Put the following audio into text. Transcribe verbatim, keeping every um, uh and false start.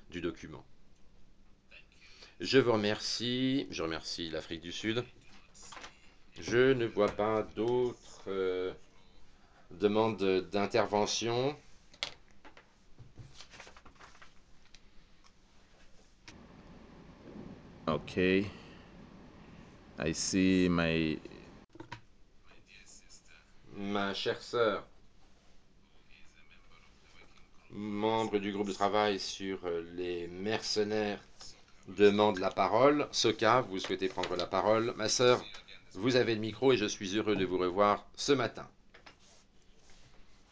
du document. Je vous remercie. Je remercie l'Afrique du Sud. Je ne vois pas d'autres euh, demandes d'intervention. Okay. I see my. Ma chère sœur, membre du groupe de travail sur euh, les mercenaires, demande la parole. Soka, vous souhaitez prendre la parole. Ma sœur, vous avez le micro et je suis heureux de vous revoir ce matin.